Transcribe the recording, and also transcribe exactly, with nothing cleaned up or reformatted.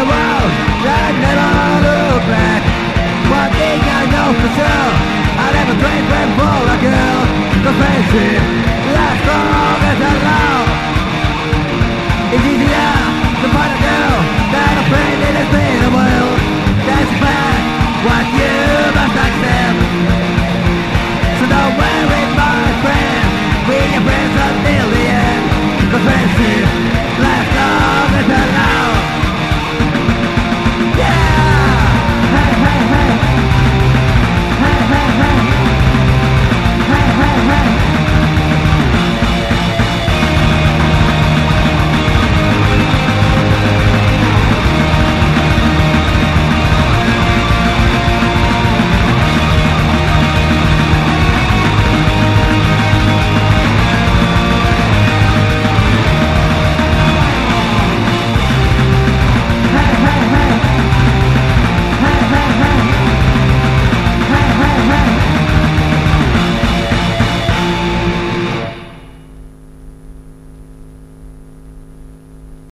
world that never look back. One thing I know for sure, I never trade friend for a girl. The friendship lasts long as I love.